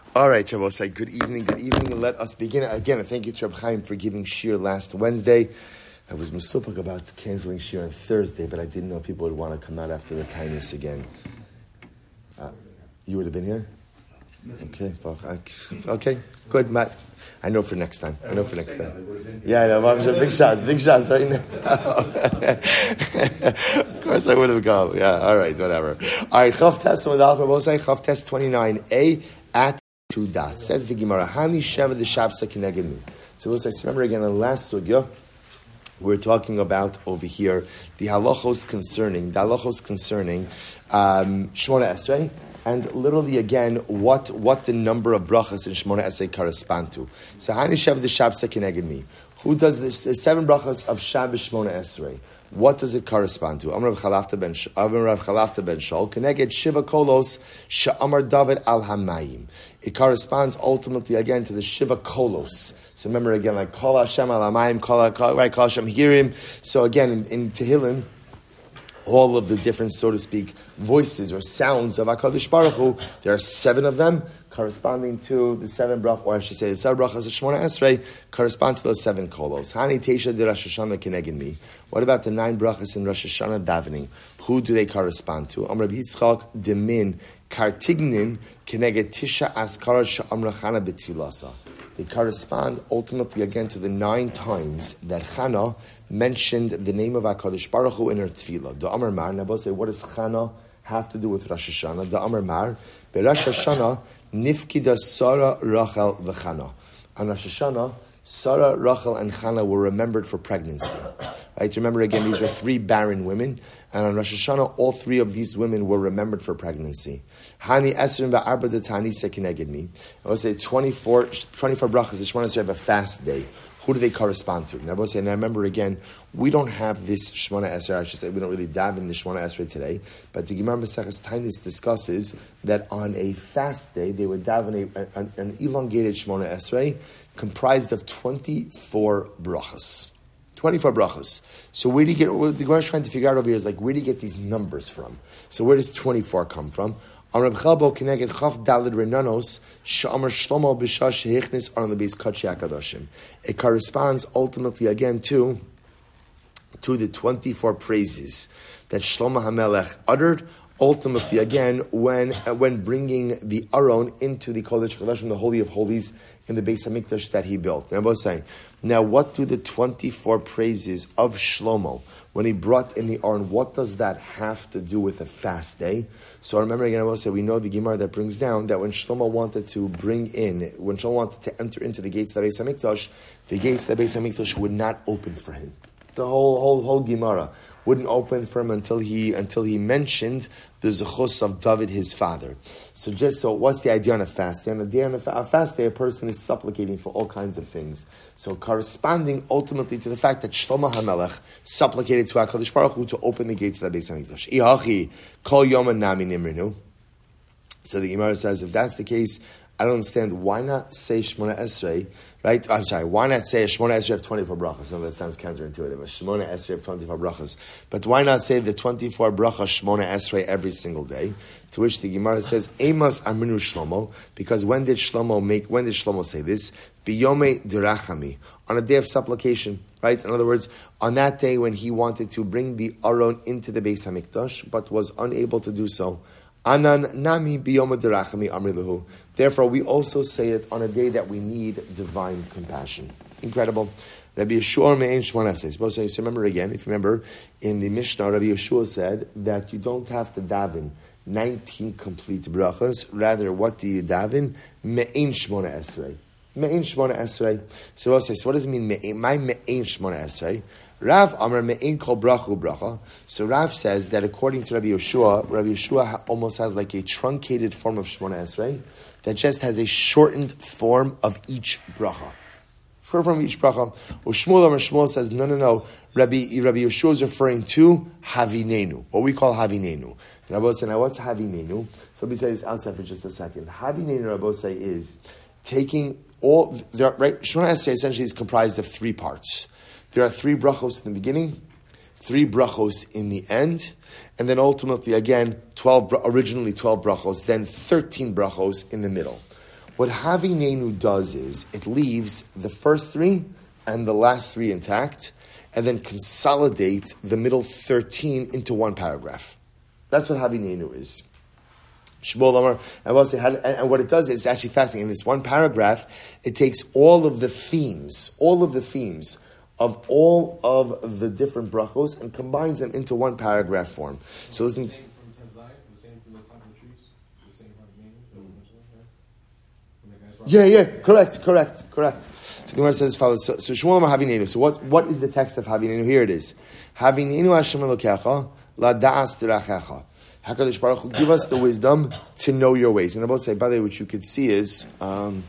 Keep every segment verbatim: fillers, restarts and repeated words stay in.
All right, Shabbosai, good evening, good evening. Let us begin. Again, thank you to Reb Chaim for giving shir last Wednesday. I was masupik about canceling shir on Thursday, but I didn't know people would want to come out after the kindness again. Uh, you would have been here? Okay, okay, good, Matt. I know for next time. I know for next time. Yeah, I know. Big shots, big shots right now. Of course I would have gone. Yeah, all right, whatever. All right, Chav Test, Chav Test twenty-nine A at two dots. Says the Gemara, Hani Sheva the Shabsa Kineged Mi. So we'll say, remember again, in the last sugya, we're talking about over here the halachos concerning, the halachos concerning um, Shmona Esrei, and literally again, what what the number of brachas in Shmona Esrei correspond to. So Hani Sheva the Shabsa Kineged Mi. Who does this? The seven brachas of Shabbos Shmona Esrei. What does it correspond to? Amar Rav Chalafta ben Amar Rav Chalafta ben Shol Keneged Shiva Kolos Sha'amar David Al Hamayim. It corresponds ultimately again to the Shiva Kolos. So remember again, like Kol Hashem Al Hamayim, Kol right, Kol Hashem Hirim. So again, in, in Tehillim, all of the different, so to speak, voices or sounds of HaKadosh Baruch Hu, there are seven of them, corresponding to the seven brachas, or I should say the seven brachas of Shmona Esrei, correspond to those seven kolos. Hani Teisha de Rosh Hashanah Keneged Mi. What about the nine brachas in Rosh Hashanah davening? Who do they correspond to? Amar Rabbi Yitzchak Demin Kartignin Keneged Tisha Askarat Sha'amra Chana B'Tfilasa. They correspond ultimately again to the nine times that Chana mentioned the name of HaKadosh Baruch Hu in her tefillah. The Amar Mar, now both say, what does Chana have to do with Rosh Hashanah? The Amar Mar, Be Rosh Hashanah, Nifkida Sarah, Rachel, v'Chana. On Rosh Hashanah, Sarah, Rachel, and Chana were remembered for pregnancy. Right? Remember again, these were three barren women, and on Rosh Hashanah, all three of these women were remembered for pregnancy. Hani Esrim va'arba detani sekineged mi. I would say twenty-four, twenty-four brachas. Each one has to have a fast day. Who do they correspond to? And I will say, and I remember again, we don't have this Shmona Esrei, I should say, we don't really dive in the Shmona Esrei today, but the Gemara Maseches Tainis discusses that on a fast day, they would dive in a, an, an elongated Shmona Esrei comprised of twenty-four brachas. twenty-four brachas. So where do you get, what the Gemara is trying to figure out over here is like, where do you get these numbers from? So where does twenty-four come from? On Reb Chalbo Keneged Chaf Dalid Renanos Sha'amar Shlomo B'Shah Shehichnis on the base Kachi HaKadoshim. It corresponds ultimately again to to the twenty-four praises that Shlomo HaMelech uttered. Ultimately, again, when uh, when bringing the Aron into the Kodesh HaKadoshim, the Holy of Holies, in the Beis Hamikdash that he built. Now, I'm both saying, now what do the twenty-four praises of Shlomo, when he brought in the Aron, what does that have to do with a fast day? So remember again, I will say, we know the Gemara that brings down that when Shlomo wanted to bring in, when Shlomo wanted to enter into the gates of the Beis Hamikdash, the gates of the Beis Hamikdash would not open for him. The whole whole whole Gemara wouldn't open for him until he until he mentioned the zechus of David, his father. So just so, what's the idea on a fast day? On a day on a, fa- a fast day, a person is supplicating for all kinds of things. So corresponding ultimately to the fact that Shlomo HaMelech supplicated to HaKadosh Baruch Hu to open the gates of the Beis Hamikdash. Ihachi kol yom nami nimrinu. So the Gemara says, if that's the case, I don't understand, why not say Shmona Esrei, right? I'm sorry, why not say Shmona Esrei of twenty-four brachas? No, that sounds counterintuitive. Shmona Esrei of twenty-four brachas. But why not say the twenty-four brachas Shmona Esrei every single day? To which the Gemara says, Amos Aminu Shlomo, because when did Shlomo make, when did Shlomo say this? Biyome dirachami, on a day of supplication, right? In other words, on that day when he wanted to bring the Aron into the Beis Hamikdash, but was unable to do so. Anan nami biyom derachami amri lehu. Therefore, we also say it on a day that we need divine compassion. Incredible. Rabbi Yeshua me'en Shmona Esrei. So remember again, if you remember, in the Mishnah, Rabbi Yeshua said that you don't have to daven nineteen complete brachas. Rather, what do you daven? Me'en Shmona Esrei. Me'en Shmona Esrei. So we'll say, so what does it mean, me'en? My me'en Shmona Esrei? Rav Amar me'en kol brachu bracha. So Rav says that according to Rabbi Yeshua, Rabbi Yeshua almost has like a truncated form of Shmona Esrei that just has a shortened form of each bracha. Short form of each bracha. Shmuel Amar Shmuel says, no, no, no. Rabbi, Rabbi Yeshua is referring to Havinenu, what we call Havinenu. And Rabbi say, now what's Havinenu? So let me say this outside for just a second. Havinenu, Rabbi say, is taking all, there, right? Shmona Esrei essentially is comprised of three parts. There are three brachos in the beginning, three brachos in the end, and then ultimately, again, twelve, originally twelve brachos, then thirteen brachos in the middle. What Havinenu does is it leaves the first three and the last three intact, and then consolidates the middle thirteen into one paragraph. That's what Havinenu is. Shmuel Amar, and we'll say how, and what it does is it's actually fascinating. In this one paragraph, it takes all of the themes, all of the themes of all of the different brachos and combines them into one paragraph form. So listen. The same from Tazai, the same from the top of the trees, the same from the Yeah, yeah, correct, correct, correct. So the Gemara says as follows. So, so Shmuel Amar Havinenu. So what what is the text of Havinenu? Here it is. Havinenu Hashem Elokecha la da'as dirachecha. HaKadosh Baruch Hu, give us the wisdom to know your ways. And I will say, by the way, what you could see is, um,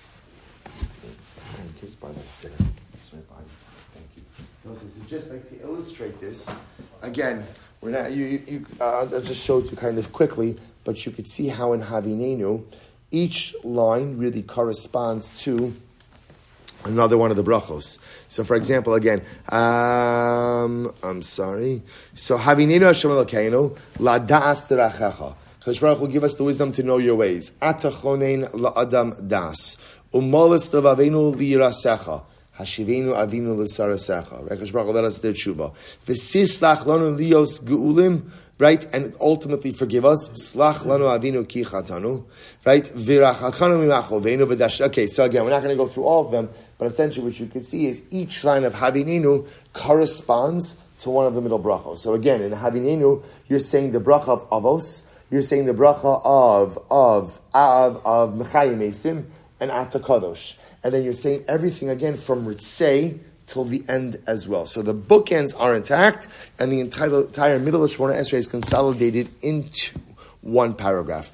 in case by that sitter, right by, thank you. So just like to illustrate this, again, we're not. You, you, you uh, I'll just show it to you kind of quickly, but you could see how in Havinenu, each line really corresponds to another one of the brachos. So, for example, again, um, I'm sorry. So, Havinenu Hashem Elokeinu la da'as derachecha. Kadosh Baruch Hu, give us the wisdom to know your ways. Atachonein la'adam das. Umolis levavenu lirasecha. Hashivenu avinu l'sarasecha. Right? Kadosh Baruch Hu, let us do tshuva. V'sislach lanu lios geulim. Right, and ultimately forgive us. Slach lanu avinu ki chatanu. Right, virachakanu mimachovenu v'dash. Okay, so again, we're not going to go through all of them, but essentially what you can see is each line of Havinenu corresponds to one of the middle brachos. So again, in Havinenu, you're saying the bracha of Avos, you're saying the bracha of of of of Mechayim Esim and Atakadosh, and then you're saying everything again from Ritzei till the end as well. So the bookends are intact, and the entire, entire middle of Shemona Esrei is consolidated into one paragraph.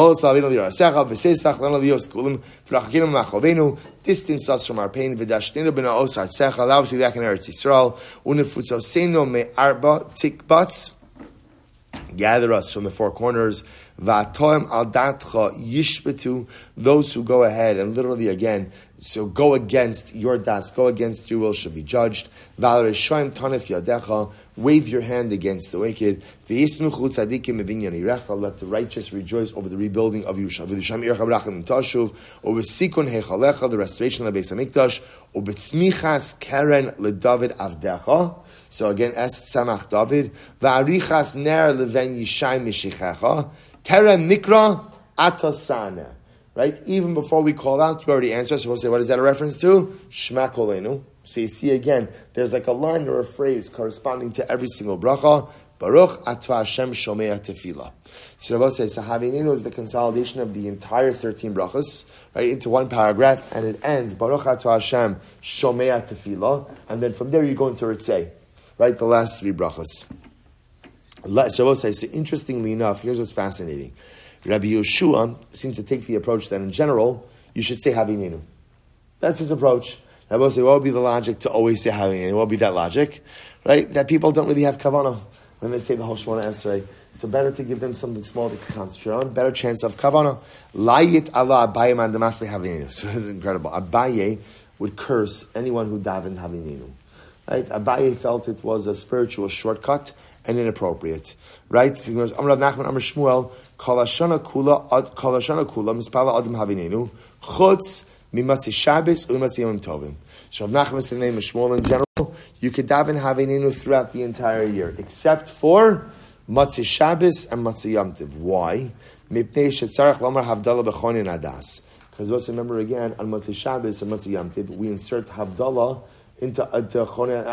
Distance us from our pain. Allow us to be back in Eretz Yisrael. Gather us from the four corners. V'atoim al datcha yishbetu. Those who go ahead and literally again, so go against your das, go against your will, shall be judged. V'al reshoim tanef yadecha. Wave your hand against the wicked. V'yismuchu tzadikim mebinyan irecha. Let the righteous rejoice over the rebuilding of Yerushalayim. V'yisham ircha brachim tashuv. U'v'sikun heichalecha, the restoration of the Beis Hamikdash. U'b'tzmichas keren leDavid avdecha. So again, Es Tzamach David. Va'arichas ner leven yishai mishichecha. Tera mikra atosana. Right? Even before we call out, you already answered. So we'll say, what is that a reference to? Shema kolenu. So you see again, there's like a line or a phrase corresponding to every single bracha. Baruch atah Hashem shomei tefillah. So Rabbi says, so Havinenu is the consolidation of the entire thirteen brachas, right, into one paragraph, and it ends, Baruch atah Hashem shomei tefillah, and then from there you go into Ritzei. Right, the last three brachas. So, so interestingly enough, here's what's fascinating. Rabbi Yeshua seems to take the approach that in general, you should say Havinenu. That's his approach. Rabbi say, what would be the logic to always say Havinenu? What would be that logic? Right? That people don't really have kavanah when they say the whole Shemona Esrei. So better to give them something small to concentrate on. Better chance of kavanah. Layit Allah Abaye man demasle Havinenu. So this is incredible. Abaye would curse anyone who davened Havinenu. Right? Abaye felt it was a spiritual shortcut and inappropriate. Right? Amar Rav Nachman Amar Shmuel Kol Hashana Kula Kol Hashana Kula Mispala Adam Havinenu Chutz Mimatzi Shabbos Umatzi Yomim Tovim. So Rav Nachman said the name of Shmuel in general, you could daven Havinenu throughout the entire year, except for Matzi Shabbos and Matzi Yom Tov. Why? Mipnei Shetzarach Lomar Havdalah B'chonin Adas. Because let's remember again on Matzi Shabbos and Matzi Yom Tov, we insert Havdalah into atachonin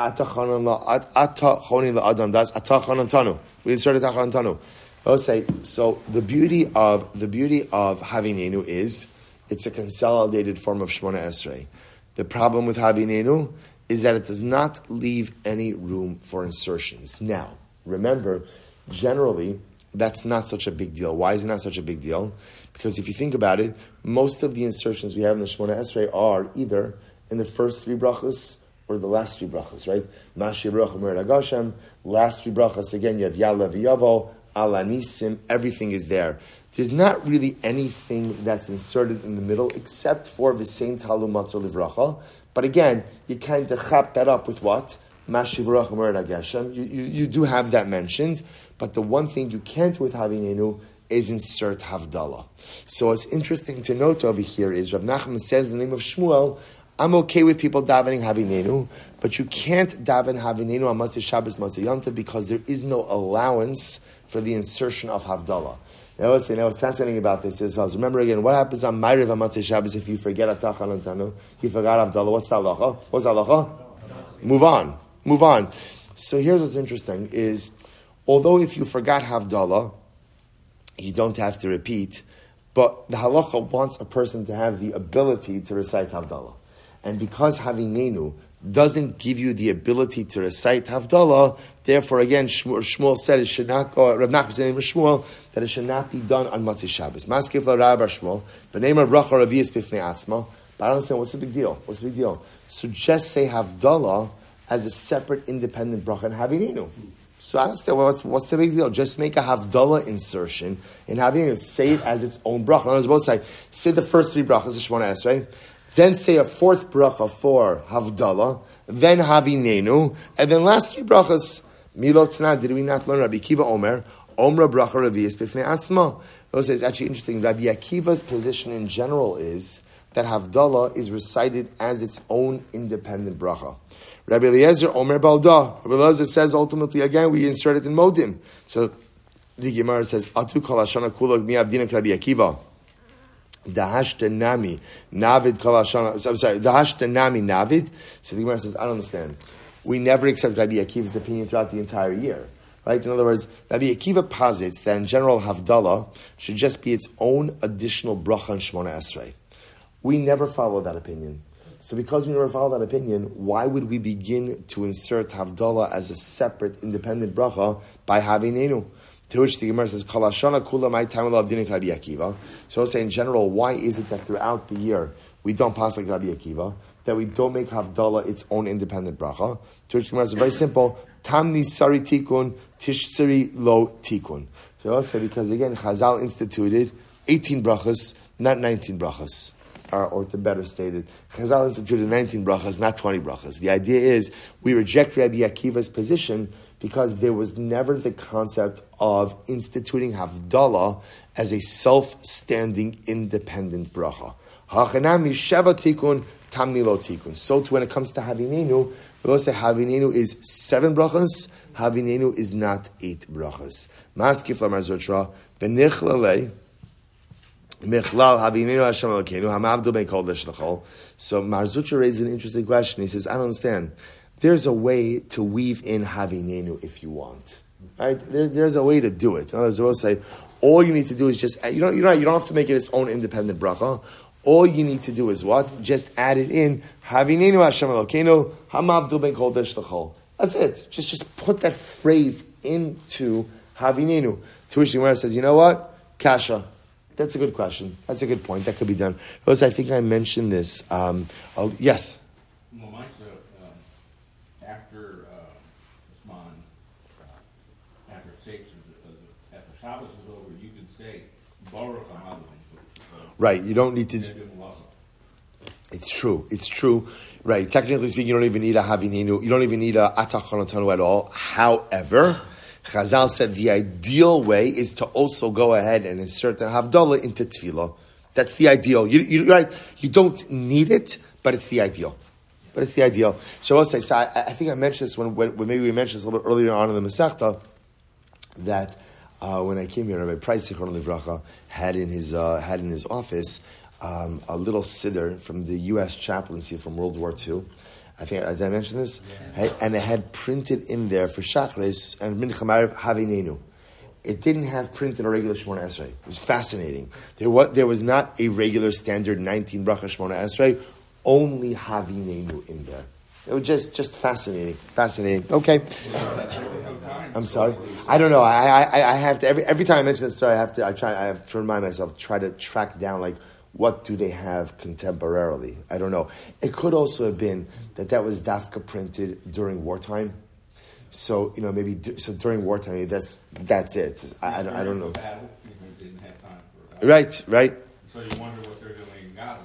la'adam das atachonin tanu. We inserted atachonin tanu. I'll say so. The beauty of the beauty of Havinenu is it's a consolidated form of Shemona Esrei. The problem with Havinenu is that it does not leave any room for insertions. Now, remember, generally that's not such a big deal. Why is it not such a big deal? Because if you think about it, most of the insertions we have in the Shemona Esrei are either in the first three brachas or the last three brachas, right? Mashiv Ruach Mer Lagashem, last three brachas, again, you have Ya'aleh V'yavo, Ala Nisim, everything is there. There's not really anything that's inserted in the middle except for V'sein Talu Matzor Livracha. But again, you kind of chap that up with what? Mashiv Ruach Mer Lagashem. You, you, you do have that mentioned, but the one thing you can't with Havinenu is insert Havdalah. So what's interesting to note over here is Rav Nachman says in the name of Shmuel, I'm okay with people davening Havinenu, but you can't daven Havinenu on Matzah Shabbos, Matzah Yom Tov, because there is no allowance for the insertion of Havdalah. Now, listen, now what's fascinating about this is, well, remember again, what happens on Ma'ariv on Matzah Shabbos if you forget Atach Tanu? You forgot Havdalah. What's the halacha? What's the halacha? Move on. Move on. So here's what's interesting is, although if you forgot Havdalah, you don't have to repeat, but the halacha wants a person to have the ability to recite Havdalah. And because Havinenu doesn't give you the ability to recite Havdalah, therefore again, Shmuel, Shmuel said it should not go, Rav Nachman said in Shmuel, that it should not be done on Matzah Shabbos. Maskif la Rabbi Shmuel, the name of Bracha Ravias Bifnei Atzma, but I don't understand, what's the big deal? What's the big deal? So just say Havdalah as a separate independent bracha and Havinenu. So I understand, well, what's, what's the big deal? Just make a Havdalah insertion and Havinenu, say it as its own bracha. In other words, both say, say the first three brachas, Shemona Esrei, then say a fourth bracha for Havdalah, then Havinenu, and then last three brachas. Milot Tanah, did we not learn Rabbi Akiva Omer, Omra bracha Ravias Bifnei Atzma? It's actually interesting. Rabbi Akiva's position in general is that Havdalah is recited as its own independent bracha. Rabbi Eliezer Omer Balda. Rabbi Eliezer says ultimately again we insert it in Modim. So the Gemara says Atu kol hashana kulog mi avdina Rabbi Akiva. Dahashtanami Navid kol hashana. I'm sorry. Dahashtanami Navid. So the Gemara says I don't understand. We never accept Rabbi Akiva's opinion throughout the entire year. Right? In other words, Rabbi Akiva posits that in general Havdalah should just be its own additional bracha and Shemona Esrei. We never follow that opinion. So because we never follow that opinion, why would we begin to insert Havdalah as a separate independent bracha by Havinenu? To which the Gemara says, Kol hashana kula my time of dinik Rabbi Akiva. So I'll say in general, why is it that throughout the year we don't pass like Rabbi Akiva, that we don't make Havdalah its own independent bracha? To which the Gemara says, very simple, Tamni sari tikun, tishsari lo tikun. So I'll say because again, Chazal instituted eighteen brachas, not nineteen brachas. Or, or to better stated, Chazal instituted nineteen brachas, not twenty brachas. The idea is we reject Rabbi Akiva's position because there was never the concept of instituting Havdalah as a self-standing, independent bracha. Hachanami sheva tikun, tamni lo tikun. So too when it comes to Havinenu, we will say Havinenu is seven brachas, Havinenu is not eight brachas. Maskif la marzotra, v'nichlalei, Michlal Havinenu Hashem Elokeinu Hamavdu Ben Kol Leshlachol. So Marzucha raises an interesting question. He says, I don't understand. There's a way to weave in Havinenu if you want. Right? There, there's a way to do it. In other words, we'll say, all you need to do is just, you don't, you don't, you don't have to make it its own independent bracha. All you need to do is what? Just add it in. Havinenu Hashem Elokeinu Hamavdu Ben Kol Leshlachol. That's it. Just, just put that phrase into Havinenu. To which the Gemara says, you know what? Kasha. That's a good question. That's a good point. That could be done. Rose, I think I mentioned this. Um, oh, yes? Well, Mike, um, after uh, Usman, uh, after Seix, uh, after Shabbos is over, you can say, Baruch HaMadon. Right, you don't need to... It's true. It's true. Right, technically speaking, you don't even need a Havinenu. You don't even need a Atach Hanotanu at all. However... Chazal said the ideal way is to also go ahead and insert an Havdalah into Tefillah. That's the ideal. You, you, right, you don't need it, but it's the ideal. But it's the ideal. So I'll say, so I, I think I mentioned this when, when, when maybe we mentioned this a little bit earlier on in the Masechta, that uh, when I came here, Rabbi Price Zichron Livracha had in his uh, had in his office um, a little siddur from the U S chaplaincy from World War Two. I think, did I mention this? Yeah. Right? And it had printed in there for Shachris and Mincha Ma'ariv Havinenu. It didn't have printed a regular Shemona Esrei. It was fascinating. There was, there was not a regular standard nineteen bracha Shemona Esrei, only Havinenu in there. It was just, just fascinating. Fascinating. Okay. I'm sorry. I don't know. I, I, I have to, every, every time I mention this story, I have to, I try, I have to remind myself, try to track down, like, what do they have contemporarily? I don't know. It could also have been that that was dafka printed during wartime. So, you know, maybe do, so during wartime, maybe that's that's it. I, I, don't, I don't know. Battle, didn't have time for right, right. So you wonder what they're doing in Gaza.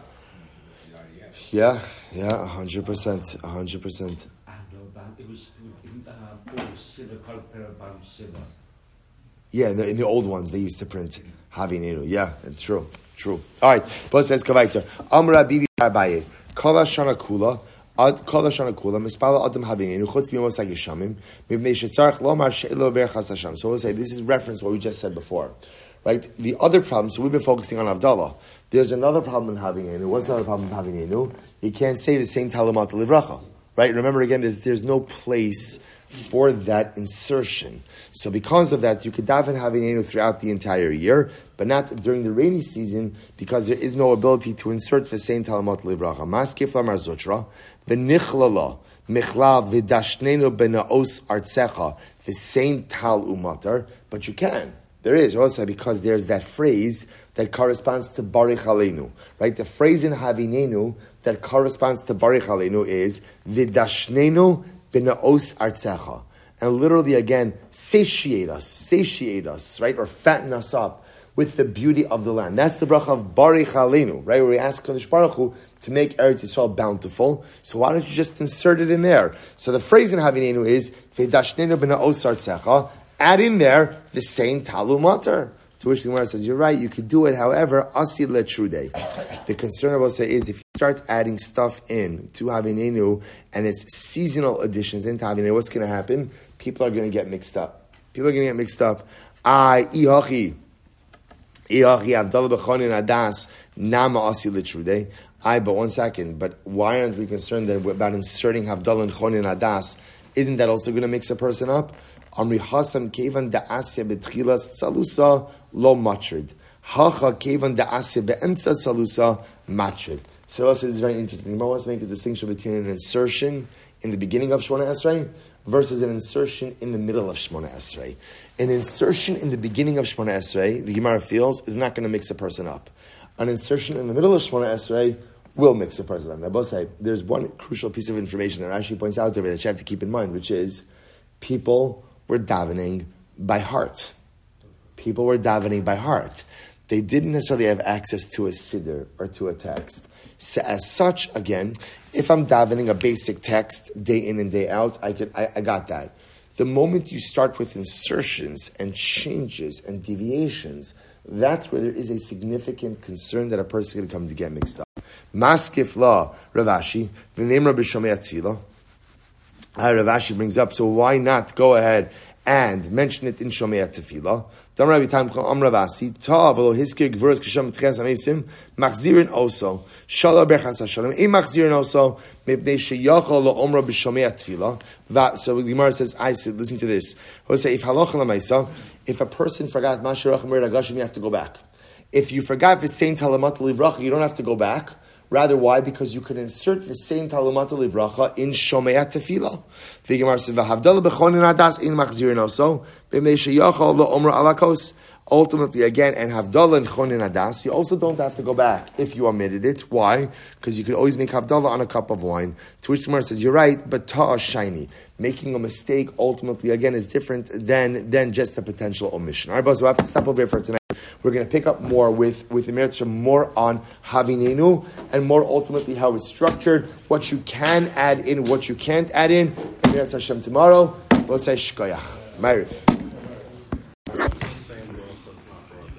Yeah, yeah, a hundred percent, a hundred percent. It was Yeah, in the, in the old ones, they used to print Havinenu. Yeah, it's true. True. All right. But says Kavaita. Amra Bibi Abaye. Kala Shana Kula. Ad Kala Shana Kula. Mispala Adam Havinenu. Chutz Mimos Hagishamim. Mibnei Shetzarach Lomar She'elo Verchas Hashem. So we'll say this is reference to what we just said before. Right? The other problem, so we've been focusing on Havdalah. There's another problem in Havinenu. What's the other problem in Havinenu? You can't say the same Talamat Livracha. Right? Remember again, there's there's no place for that insertion. So because of that, you could daven Havinenu throughout the entire year, but not during the rainy season, because there is no ability to insert V'sein Talamot Livracha. Maskif Lamar Zotra, V'nichlala, Michla V'dashnenu B'naos Artsecha, V'sein Tal Umatar, but you can. There is also, because there's that phrase that corresponds to Barich Aleinu, right? The phrase in Havinenu that corresponds to Barich Aleinu is V'dashnenu B'naos Artsecha. And literally again, satiate us, satiate us, right? Or fatten us up with the beauty of the land. That's the bracha of Barich Aleinu, right? Where we ask Kadosh Baruch Hu to make Eretz Yisrael bountiful. So why don't you just insert it in there? So the phrase in Havinenu is, V'dashnenu b'naos artsecha, add in there the same Talu Matar. To which the Gemara says, you're right, you could do it, however, Asi Letrude. The concern I will say is, if you start adding stuff in to Havinenu, and it's seasonal additions into Havinenu, what's going to happen? People are going to get mixed up. People are going to get mixed up. I, Ihachi, Ihachi, Avdallah B'chonin Adas, Nama Asi Letrude. I, but one second, but why aren't we concerned that about inserting Havdalah and Chonin Adas? Isn't that also going to mix a person up? Amri Hasam Kevan Da'asya Betchilas Tzalusa Lo Matrid. Hacha Kevan Da'asya Be'emtza Tzalusa Matrid. So also this is very interesting. The Gemara wants to make a distinction between an insertion in the beginning of Shmona Esrei versus an insertion in the middle of Shmona Esrei. An insertion in the beginning of Shmona Esrei, the Gemara feels, is not going to mix a person up. An insertion in the middle of Shmona Esrei will mix a person up. Now, both say there's one crucial piece of information that Rashi points out there that you have to keep in mind, which is people were davening by heart. People were davening by heart. They didn't necessarily have access to a siddur or to a text. So as such, again, if I'm davening a basic text day in and day out, I could, I, I got that. The moment you start with insertions and changes and deviations, that's where there is a significant concern that a person is going to come to get mixed up. Maskif la Ravashi, v'neim Rabbi Shomei Tefillah. Ravashi brings up, so why not go ahead and mention it in Shomei Tefillah? Dam Rabbi Tam Am Ravasi, Ta v'lo hiskir gvuras k'shem t'ches amesim, machzirin oso, shala berchas hashalom, im machzirin oso, mipnei sheyachol lo omra b'shomei Tefillah. So the Gemara says, I said, listen to this. We'll say, if halacha l'maisa, if a person forgot Mashiach Meir Agashim, you have to go back. If you forgot the same Talamat Livracha, you don't have to go back. Rather, why? Because you could insert the same Talamat Livracha in Shomei Tefillah. The Gemara says, "V'havdalah b'chonin adas in machzirin oso b'mnei sheyachol lo omra alakos." Ultimately, again, and Havdalah and Chonin Adas, you also don't have to go back if you omitted it. Why? Because you could always make Havdalah on a cup of wine. To which the Gemara says, you're right, but ta'a shiny. Making a mistake, ultimately, again, is different than, than just a potential omission. All right, but so I have to stop over here for tonight. We're going to pick up more with, with Emir Tzim, more on Havinenu, and more ultimately how it's structured, what you can add in, what you can't add in. Emir Tzim tomorrow. We'll say Shkoyach. Ma'ariv.